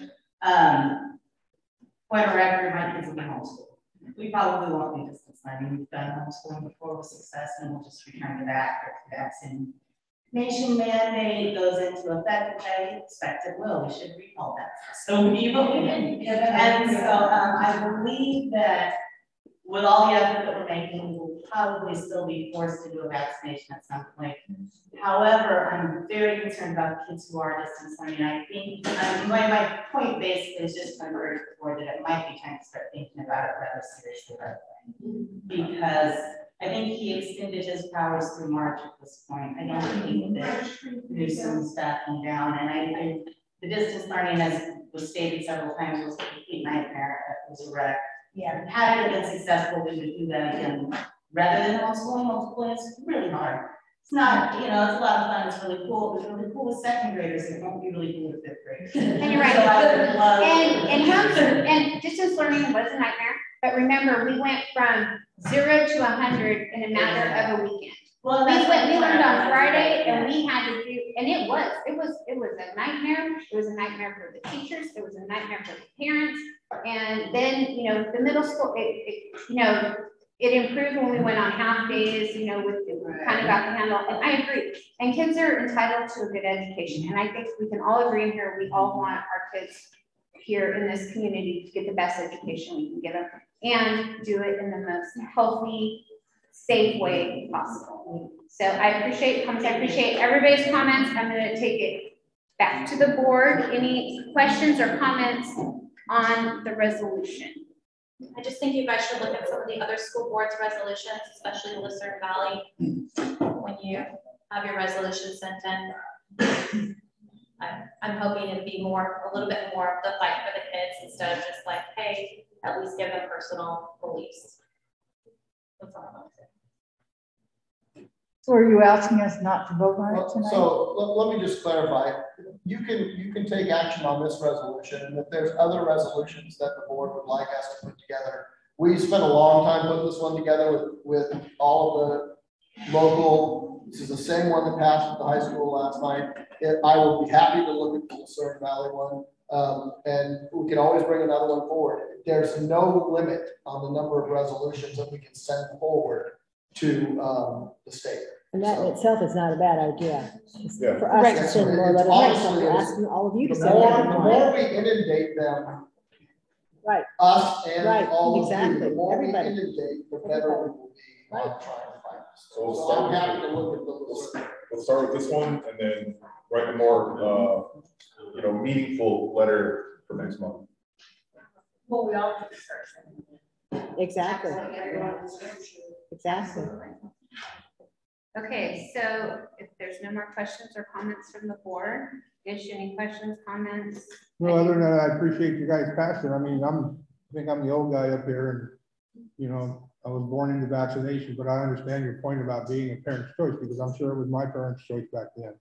Point of record, my kids will be homeschooled. We probably won't be distance learning. We've done homeschooling before with success, and we'll just return to that. The vaccination mandate goes into effect, which I expect it will. We should recall that. So we will begin. And so I believe that with all the effort that we're making, we'll probably still be forced to do a vaccination at some point. However, I'm very concerned about the kids who are distance learning. I think my point basically is just to encourage the board that it might be time to start thinking about it rather seriously right away. Because I think he extended his powers through March at this point. I don't think that Newsom's backing down, and The distance learning, as was stated several times, was a complete nightmare. It was a wreck. Yeah. Had it been successful, we would do that again. Rather than homeschooling is really hard. It's not, you know, it's a lot of fun, it's really cool. It's really cool with second graders, it won't be really cool with fifth graders. And you're right. So I would love- And distance learning was a nightmare, but remember, we went from 0 to 100 in a matter of a weekend. Well, We that's learned on Friday yeah. and we had to do, and it was a nightmare. It was a nightmare for the teachers. It was a nightmare for the parents. And then, you know, the middle school, it improved when we went on half days, you know, kind of got the handle. And I agree. And kids are entitled to a good education. And I think we can all agree in here, we all want our kids here in this community to get the best education we can give them and do it in the most healthy, safe way possible. So I appreciate comments. I appreciate everybody's comments. I'm going to take it back to the board. Any questions or comments on the resolution? I just think you guys should look at some of the other school boards' resolutions, especially Lucerne Valley, when you have your resolution sent in. I'm hoping it'd be a little bit more of the fight for the kids instead of just like, hey, at least give them personal beliefs. That's all I'm gonna say. So are you asking us not to vote on it tonight? So let me just clarify. You can take action on this resolution, and if there's other resolutions that the board would like us to put together, we spent a long time putting this one together with all of the local. This is the same one that passed at the high school last night. I will be happy to look at the Lucerne Valley one, and we can always bring another one forward. There's no limit on the number of resolutions that we can send forward to the state. And that in itself is not a bad idea. Yeah. For us to send more letters, Honestly, I'm asking all of you to the send more more. we inundate them, Right. us and Right, all of you, exactly. the more Everybody. we inundate, the better we will be on trying to fight this. So I'm happy to look at the. We'll start with this one and then write a more, meaningful letter for next month. Well, we all have to start sending. Exactly. Exactly. Okay, so if there's no more questions or comments from the board, issue any questions, comments? Well, other than that, I appreciate you guys passing. I mean, I think I'm the old guy up here and, I was born into vaccination, but I understand your point about being a parent's choice because I'm sure it was my parents' choice back then,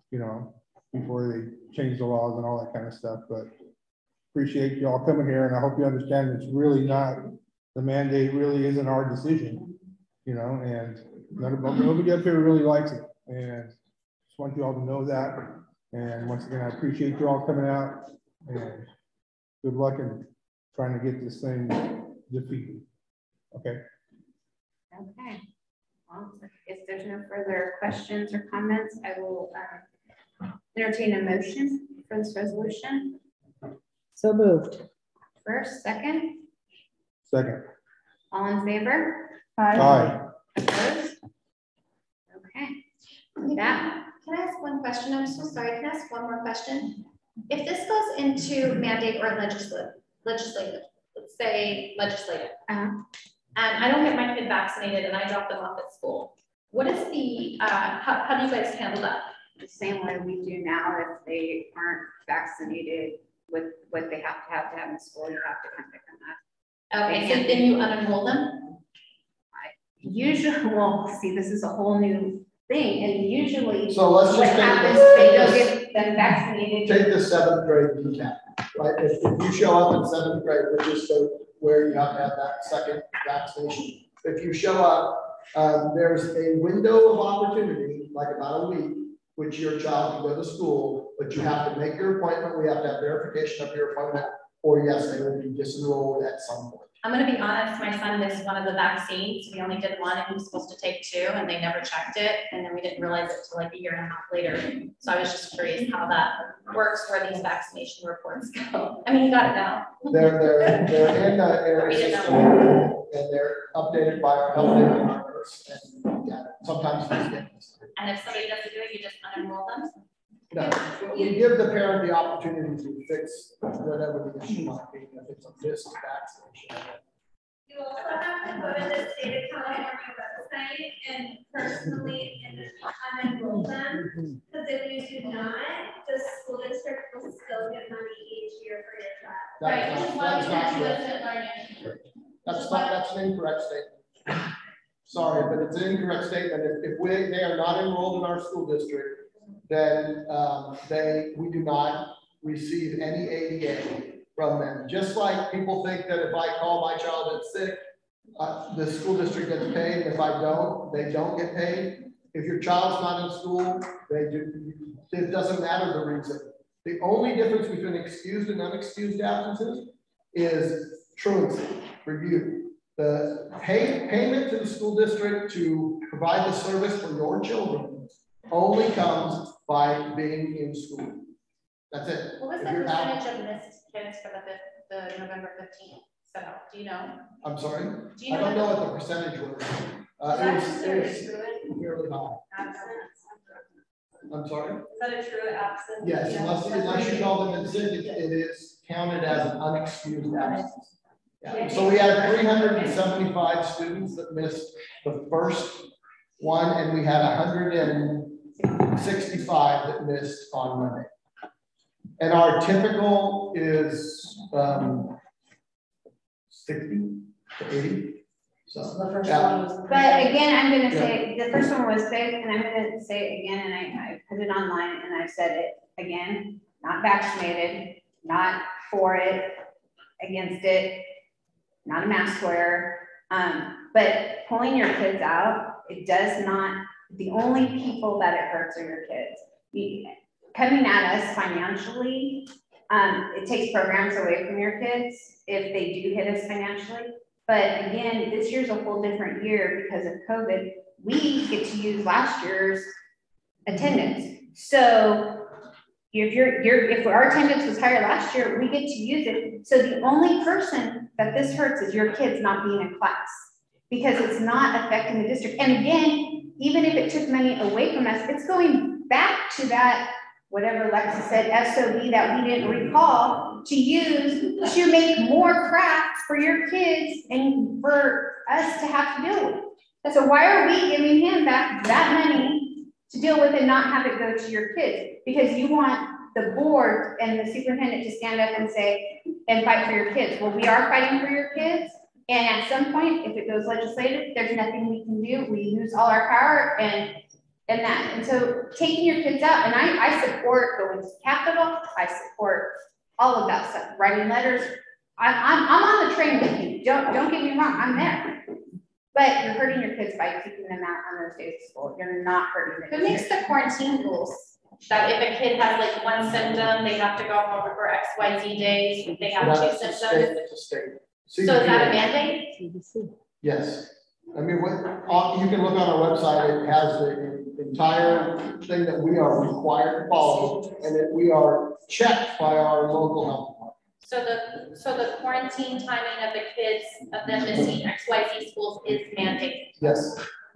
before they changed the laws and all that kind of stuff. But appreciate you all coming here, and I hope you understand it's really not, the mandate really isn't our decision, and nobody up here really likes it. And just want you all to know that. And once again, I appreciate you all coming out, and good luck in trying to get this thing defeated. Okay. Okay. Well, if there's no further questions or comments, I will entertain a motion for this resolution. So moved. First, second, Second. all in favor? Aye. Opposed? Okay. With that, Can I ask one question? I'm so sorry. Can I ask one more question? If this goes into mandate or legislative, let's say legislative, and I don't get my kid vaccinated and I drop them off at school, what is the, how do you guys handle that? the same way we do now, if they aren't vaccinated with what they have to have in school, you have to come pick them up. Okay, so then you unenroll them? Usually, well, see, this is a whole new thing, and usually So let's what just take happens, this- they go get them vaccinated. Take the 7th grade recap, right? If you show up in 7th grade, which is where you have to have that second vaccination. If you show up, there's a window of opportunity, like about a week, which your child can go to school, but you have to make your appointment. We have to have verification of your appointment, or yes, they will be disenrolled at some point. I'm gonna be honest, my son missed one of the vaccines. We only did one and he was supposed to take 2 and they never checked it. And then we didn't realize it till like a year and a half later. So I was just curious how that works, where these vaccination reports go. I mean, you got it now. They're in the area system, and they're updated by our health data and our nurse, and yeah, sometimes it's getting this. And if somebody doesn't do it, you just unenroll them? No, we give the parent the opportunity to fix whatever the issue might be, if it's a missed vaccination. You also have to go to the state of California website and personally unenroll them, because if you do not, the school district will still you'll get money each year for your child. Right, which is why we That's can do not instant learning. that's an incorrect statement. Sorry, but it's an incorrect statement. If they are not enrolled in our school district, then we do not receive any ADA from them. Just like people think that if I call my child that's sick, the school district gets paid. If I don't, they don't get paid. If your child's not in school, they do. It doesn't matter the reason. The only difference between excused and unexcused absences is truancy review. The payment to the school district to provide the service for your children only comes by being in school. That's it. What was If the you're out- percentage of missed kids for the November 15th set out? Do you know? I'm sorry? Do you I don't know know what the percentage was. Is that It was considered fairly high. absence? I'm sorry? Is that a true absence? Yes, Yeah. unless you call them in sick, it is counted as an unexcused absence. Yeah. So we had 375 students that missed the first one, and we had 165 that missed on Monday. And our typical is 60 to 80. So The first yeah. one was. But again, I'm gonna say, the first one was big, and I'm gonna say it again, and I put it online, and I said it again, not vaccinated, not for it, against it, not a mask wearer. But pulling your kids out, it does not, the only people that it hurts are your kids. Coming at us financially, it takes programs away from your kids if they do hit us financially. But again, this year's a whole different year because of COVID. We get to use last year's attendance. So if our attendance was higher last year, we get to use it. So the only person that this hurts is your kids not being in class because it's not affecting the district. And again, even if it took money away from us, it's going back to that, whatever Lexa said, SOB that we didn't recall to use to make more crafts for your kids and for us to have to deal with. So why are we giving him back that money to deal with and not have it go to your kids? Because you want the board and the superintendent to stand up and say, and fight for your kids. Well, we are fighting for your kids. And at some point, if it goes legislative, there's nothing we can do. We lose all our power and that. And so taking your kids out, and I support going to Capitol. I support all of that stuff, writing letters. I'm on the train with you. Don't get me wrong, I'm there. But you're hurting your kids by keeping them out on those days of school. You're not hurting them. Who makes the quarantine rules? That if a kid has like one symptom, they have to go home for XYZ days, they have two symptoms. It's a state. So is that a mandate? Yes. I mean, you can look on our website, it has the entire thing that we are required to follow and that we are checked by our local health department. So the quarantine timing of the kids, of them missing XYZ schools is mandated? Yes.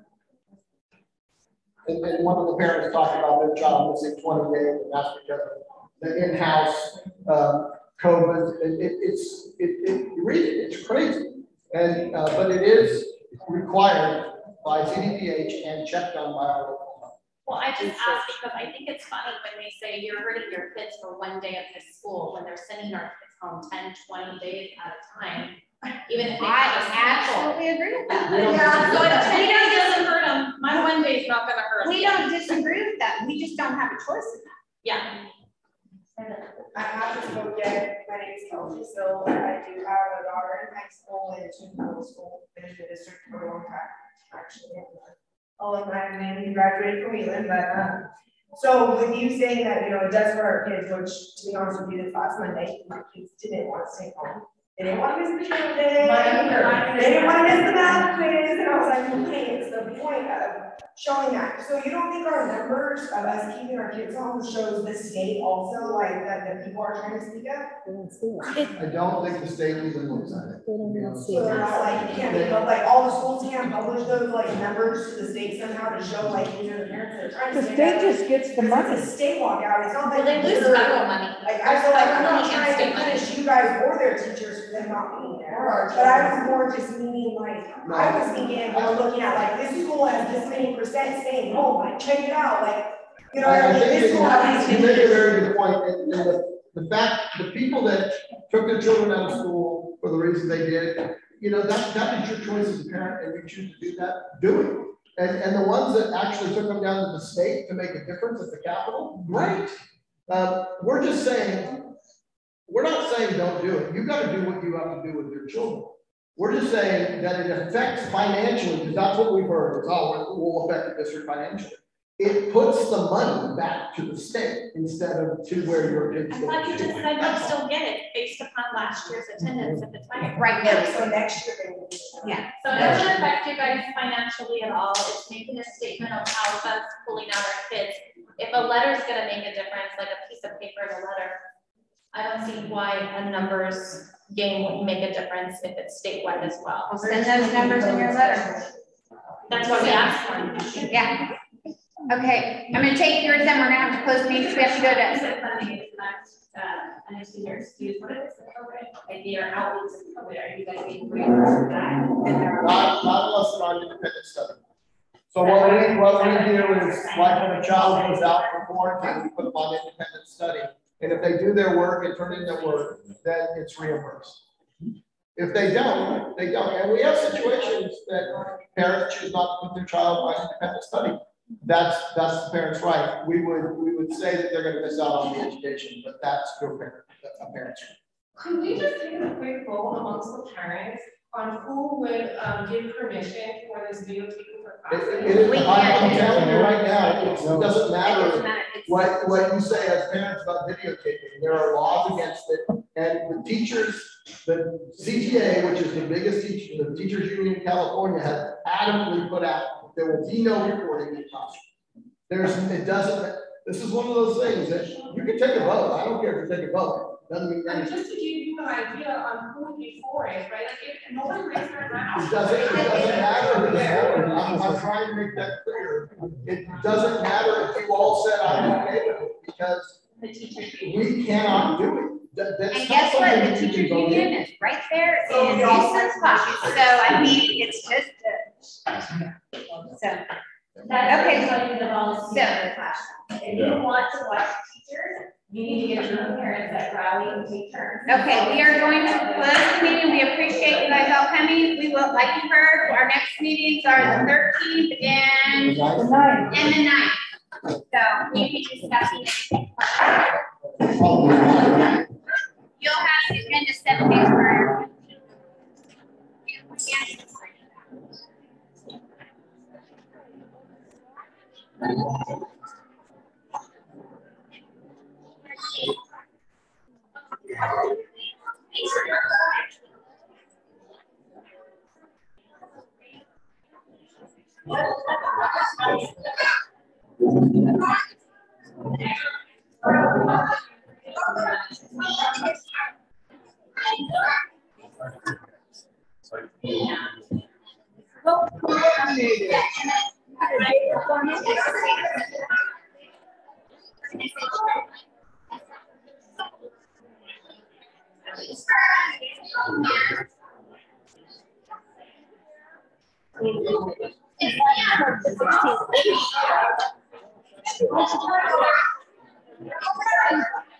And one of the parents talked about their child missing 20 days, and that's because of the in-house COVID. You read it, it's crazy. And but it is required by CDPH and checked on by our local health. Well, I just asked because I think it's funny when they say you're hurting your kids for one day of this school when they're sending our kids home 10, 20 days at a time. Even if they absolutely agree with that. Yeah, so if 10 days doesn't hurt them, my one day is not gonna hurt them. We don't disagree with that. We just don't have a choice in that. Yeah. I haven't spoken yet. My name is Kelsey Silva. I do have a daughter in high school and two middle school. Been in the district for a long time, actually. All of my name graduated from Wheeling, but so with you saying that, it does hurt our kids, which to be honest with you, this last Monday, my kids didn't want to stay home. They didn't want to miss the show day. They didn't want to miss the math quiz. And I was like, okay, it's the point of showing that. So you don't think our numbers of us keeping our kids home shows the state also, like that people are trying to speak up? I don't think the state even looks at it. So they're not like, you can't, like all the schools can't publish those like numbers to the state somehow to show like these are the parents that are trying to. The state just gets the money. It's a state walkout. It's not Well, like. they lose federal money. Like I feel like I'm not Federal trying to state money. punish you guys or their teachers for them not being there. But I was more just meaning like, I was thinking, looking at like this school has this many percent staying home, like check it out, like, what I I mean? think This school has you make a very good point, and the fact, the people that took their children out of school for the reason they did, you know, that is your choice as a parent, and you choose to do that, do it. And the ones that actually took them down to the state to make a difference at the Capitol, great. We're just saying, we're not saying don't do it. You got to do what you have to do with your children. We're just saying that it affects financially, because that's what we've heard, is, oh, it will affect the district financially. It puts the money back to the state instead of to where your kids I go. thought you just said you still get it based upon last year's attendance at the time. Right now. So next year they will. Yeah. So it doesn't affect you guys financially at all. It's making a statement of how us pulling out our kids. If a letter is gonna make a difference, like a piece of paper in a letter, I don't see why a numbers game wouldn't make a difference if it's statewide as well. I'll send those numbers in your letter. That's what we asked for. Yeah. Okay, I'm gonna take yours, then we're gonna have to close meetings, we have to go to. I know seniors, what is the program? Like their outreach and COVID, are you guys being reimbursed for that? Not unless they're on independent study. So what we do is, like when a child goes out for quarantine, we put them on independent study. And if they do their work and turn in their work, then it's reimbursed. If they don't, they don't. And we have situations that parents choose not to put their child on independent study. That's the parent's right. We would say that they're going to miss out on the education, but that's your parent, a parent's right. Could we just take a quick vote amongst the parents on who would give permission for this videotaping for classes? I'm telling you right now, it doesn't matter what you say as parents about videotaping. There are laws against it, and the teachers, the CTA, which is the biggest teacher, the teachers union in California, has adamantly put out there will be no recording in classroom. This is one of those things that you can take a vote. I don't care if you take a vote. Doesn't mean anything. Just to give you an idea on who would be for it, right? Like if no one raised their hand. It doesn't matter. I'm trying to make that clear. It doesn't matter if you all said I'm okay with it, because we cannot do it. And guess what? The teacher union is right there in Houston's pocket. So I mean, it's just so. Okay, so if you want to watch teachers, you need to get your parents that rally and take turns. Okay, we are going to close the meeting. We appreciate you guys all coming. We will, like you heard, our next meetings are the 13th and the 9th. So we can discuss it. You'll have to spend the 7 days for. Yeah.